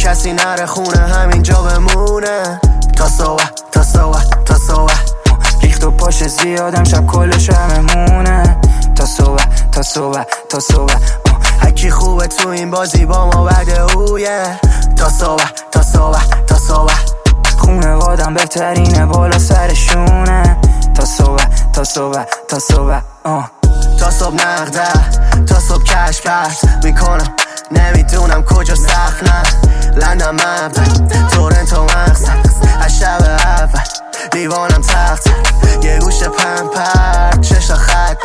کسی نره خونه همینجا بمونه تا صبح تا صبح تا صبح. ریخت و پاش زیادم شب کل شبمونه تا صبح تا صبح تا صبح. هکی خوبه تو این بازی با ما بده اویه تا صبح تا صبح تا صبح. خونوادم بهترینه بالا سرشونه تا صبح تا صبح تا صبح. تا صبح نقده تا صبح کش پرت میکنم نمیدونم کجا سخت نه لندن مبدن تورنتو مقصد از شب اول دیوانم تخت یه گوش پمپر چشا خط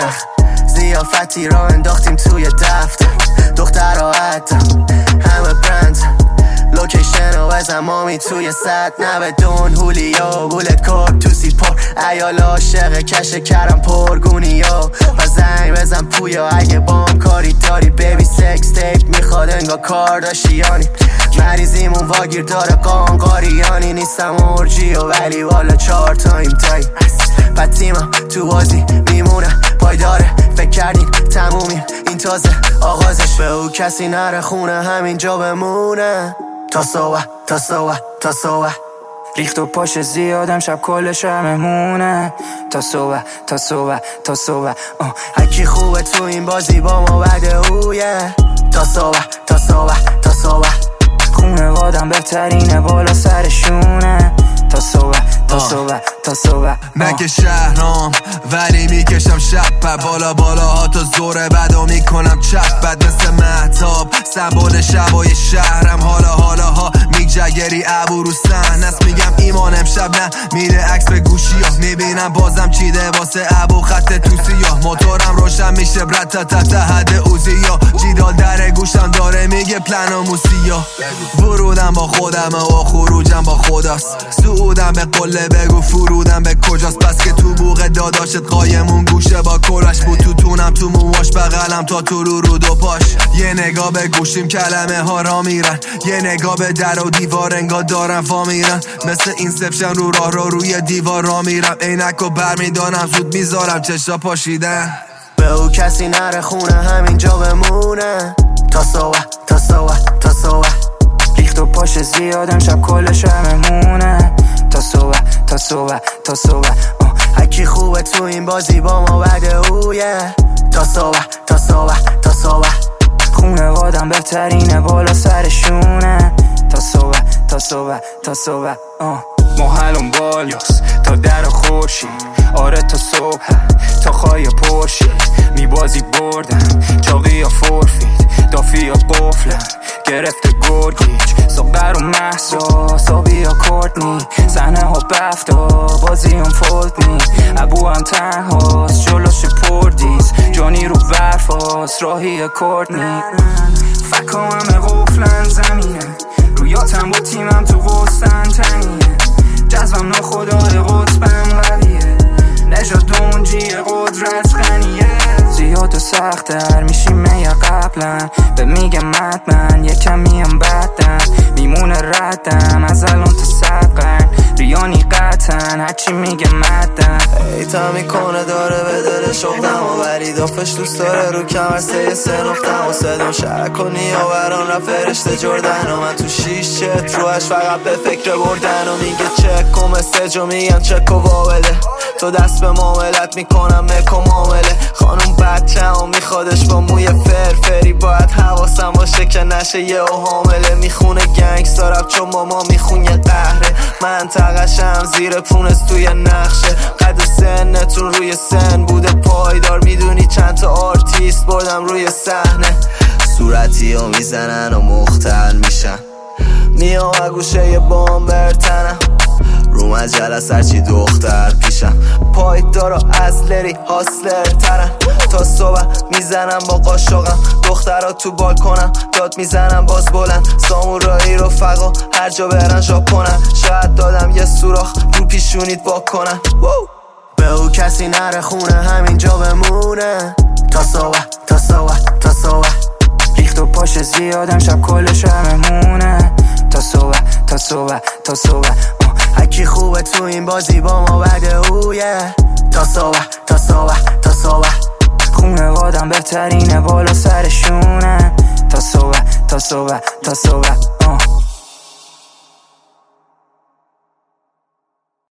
زیافتی را انداختیم توی دفتر دختر را عدم همه برند لوکیشن و بزن مامی توی ست نبدون هولیا بولت کارب تو سیت پر ایال عاشق کش کرم پرگونیا و زنگ بزن پویا اگه بام کاری داری بیبی سکس تیپ میخواد انگا کارداشیانی مریضیمون واگیر داره قانقاریانی نیستم ارجیو ولی والا 4 تایم دایی پتیمم تو بازی میمونه پایداره فکر کردیم تمومیم این تازه آغازش به او کسی نره خونه همینجا بمونه تا صبح تا صبح تا صبح. ریخت و پاش زیادم شب کل شبمونه تا صبح تا صبح تا صبح. هکی خوبه تو این بازی با ما بده اویه تا صبح تا صبح تا صبح. خونوادم بهترینه بالا سرشونه تا صبح تا صبح تا صبح. من که شهرام ولی میکشم شب پر بالا بالاها تا زور بدو میکنم چپ بد مثل مهتاب سمبول شبای شهرم حالا ها میگجگری ابو رو سحن است میگم ایمان امشب نه میره عکس به گوشی ها میبینم بازم چیده واسه ابو خط توسی ها موتورم روشن میشه برد تا حد اوزی ها جیدال در گوشم داره میگه پلن و موسی ها ورودم با خودم و خروجم با خداست سعودم به قله بگو فرودم به کجاست بس که تو بوق داداشت قایمون گوشه با کلش بود تو تونم تو موهاش بغلم تا تو رو دو پاش یه نگاه به گوشیم کلمه ها را میرن یه نگاه به در و دیوار انگار دارم فا میرن مثل اینسپشن رو راه رو روی دیوار را میرم عینک و برمیدانم زود میذارم چشا پاشیدن به او کسی نره خونه همینجا بمونه تا صبح تا صبح تا صبح. ریخت و پاش زیادم شب کل شبمونه تا صبح تا صبح تا صبح. هکی خوبه تو این بازی با ما بده اویه تا صبح تا صبح تا صبح. خونوادم بهترینه بالا سرشونه تا صبح تا صبح تا صبح. ما حلم بالاست تا در خورشید آره تا صبح تا خواهی پرشید میبازی بردن چاقی یا فورفید دافی یا قفلن گرفته گرگیج ساقر و محسا سابی یا کورتنی صحنه ها بفتا بازی هم فولتنی ابو هم تنهاست جلوش پردیز جانی رو برفاست راهی کورتنی فکا همه غفلن زمینه رویاتم با تیمم تو غستن تنیه جذبم ناخدای قطبم قویه نجات دونجی قدرت غنیه زیاد و سختر میشیم یا قبلا به میگم مدمن یه کمی هم بدن میمونه ردم از الان تا 100 قرن ریانی قطن هرچی میگه مدن ایتا میکنه داره به دل شغلم و ولی دافش دوست داره رو کمر 3 نقطم و صدام شرک کنی و بران را فرشته جردن و من تو 6 چت روش فقط به فکر بردن و میگه چک و مسیج و میگن چک و واوله تو دست به معاملت میکنم مک و معامله خانوم بچه و میخوادش با موی فرفری باید حواسم باشه که نشه یه و حامله میخونه گنگستار رپ چون ماما میخونه قهره منطقشم زیر پونست توی نقشه قد سنتون روی سن بوده پایدار میدونی چند تا آرتیست بردم روی صحنه صورتی رو میزنن و مختل میشن میام و گوشه یه بام برتنم رو مجله سرچی دختر پیشم پایدار و ازلری هاسلر ترن تا صبح میزنم با قاشقم دخترها تو بالکنم داد میزنم باز بلند سامورایی رفقا هر جا برن ژاپنن شاید دادم یه سوراخ رو پیشونیت واکنن به او کسی نره خونه همینجا بمونه تا صبح تا صبح تا صبح. ریخت و پاش زیادم شب کل شبمونه تا صبح تا صبح تا صبح. هکی خوبه تو این بازی با ما بده اویه تا صبح تا صبح تا صبح. خونوادم بهترینه بالا سرشونه تا صبح تا صبح تا صبح.